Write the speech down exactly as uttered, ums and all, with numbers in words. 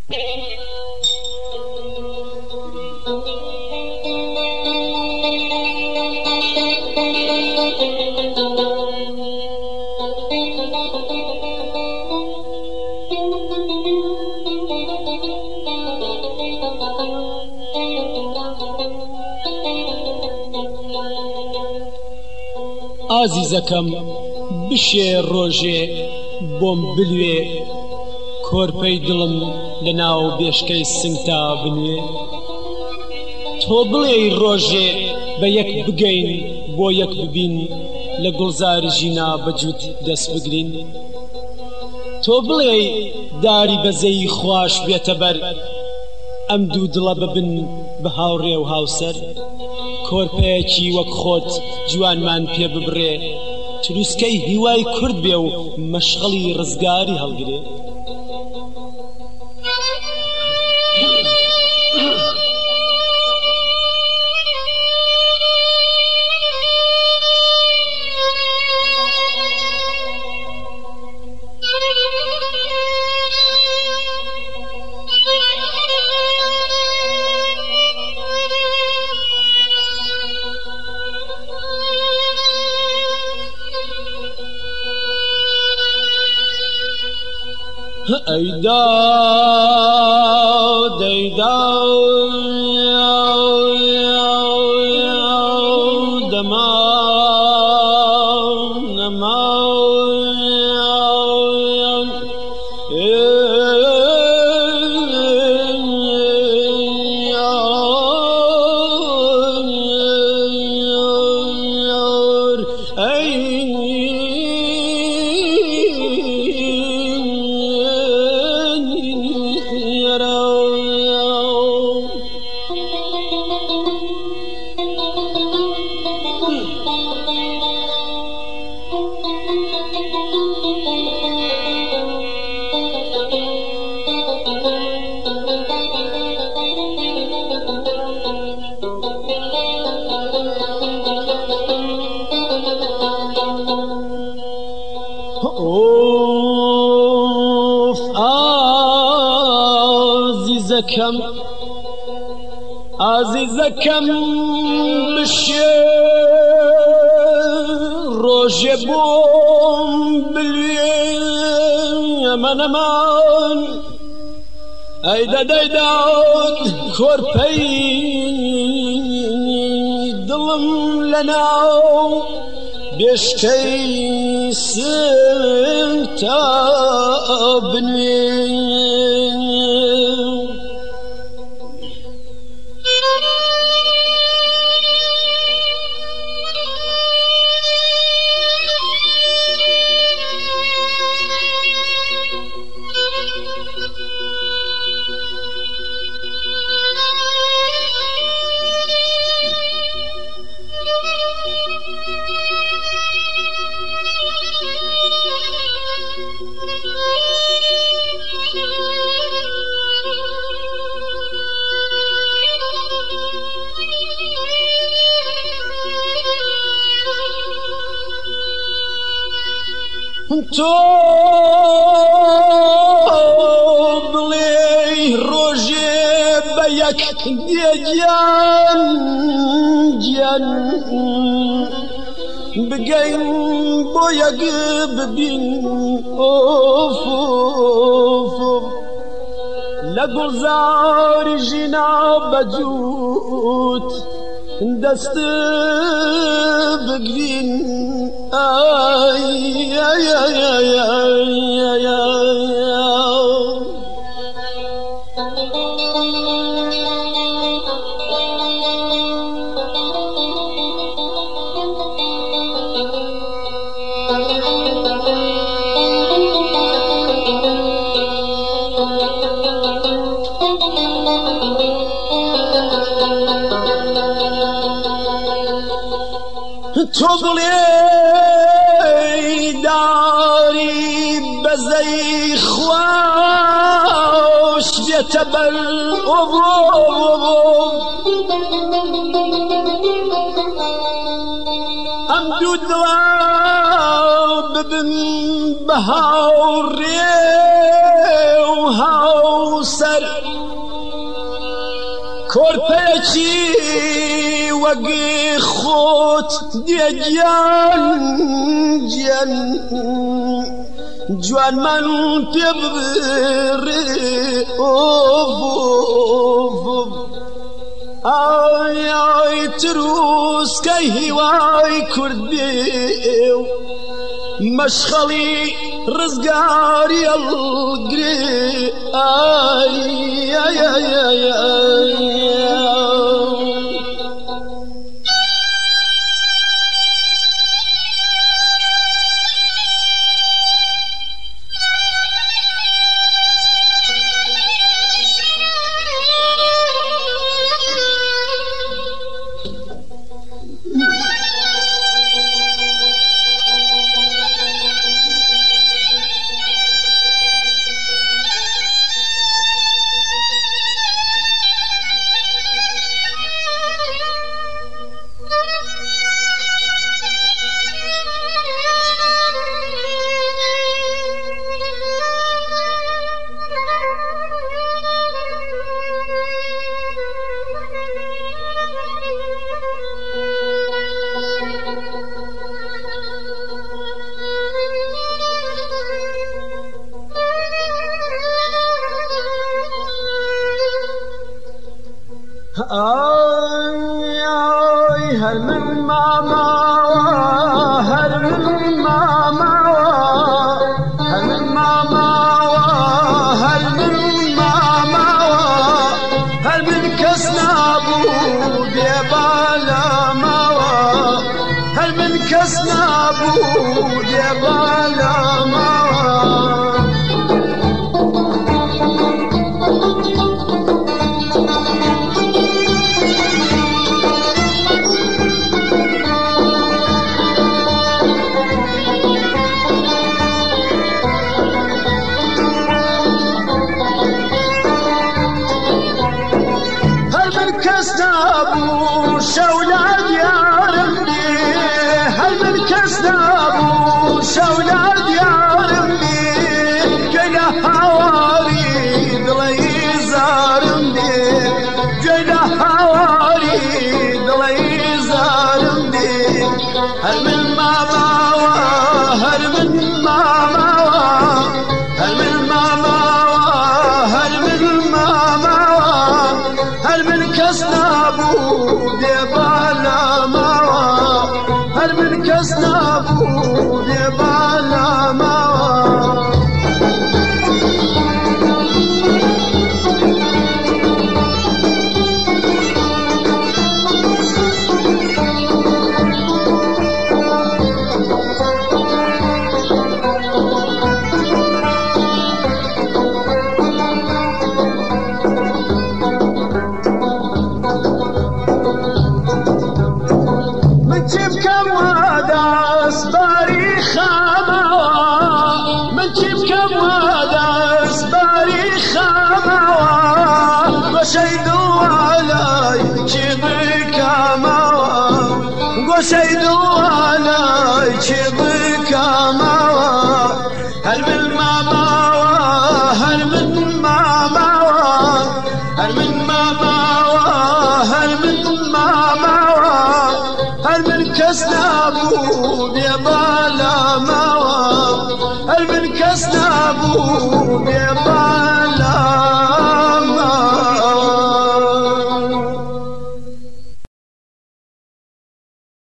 ئازیزەکەم بشێ ڕۆژێ بۆم بلوێ کۆرپەی دڵم لە ناو بێشکەی سنگتا بنوێ تۆ بڵێ ڕۆژێ بە یەک بگەین بۆ یەک ببین لە گوڵزاری ژینا بەجووت دەست بگرین تۆ بڵێ داری بەزەی خوش بێتە بەر ئەم دوو دڵە ببن بە هاوڕێ و هاوسەر کۆرپەیەکی وەک خۆت جوانمان پێ ببڕێ تروسکەی هیوای کورد بێ و مەشغەڵی ڕزگاری هەڵگرێ ای داد ای داد دمان دمان عزیزەکەم عزیزەکەم بشێ ڕۆژێ بۆم بلوێ ئەمەن ئەمان ئەیدە دەیدا کۆرپەی دڵم لەناو بێشکەی سنگتا بنوێ تۆ بڵێ ڕۆژێ بە یەک دێگیان گیان بگەین بۆ یەک ببین ئۆف لە گوڵزاری ژینا بەجووت دەست بگرین ئای ئای ئای ئای تۆ بڵێ داری بەزەی خوش بێتە بەر ئەم دوو دڵە ببن بە هاوڕێ و هاوسەر سەر کۆرپەیەکی وەگی خۆت دێگیان گیان جوانمان پێ ببڕێ ئای ئای تروسکەی هیوای کورد بێ و مەشخەڵی ڕزگاری هەڵگرێ ئای ئای ئای آی آی هر من ماما هر من ماما هر من ماما هر من ماما هر من کس نبود بالا ماوا هر من کس نبود بالا ماوا کس نبود شولاد یارم دی هر من کس نبود شولاد یارم دی گله هواری دلی زارم دی گله هواری دلی زارم دی هر من ماما هر من ماما هر من ماما هر من ماما هر من کس نبود بالا ماوا هر من کس نبود بالا ماوا بكم وداس باريخ من بكم وداس باريخ وشيدو عليك بكما وشيدو عليك بكما هل من ماما هل من ماما هل من ماما هل من ماما هل من کس نبود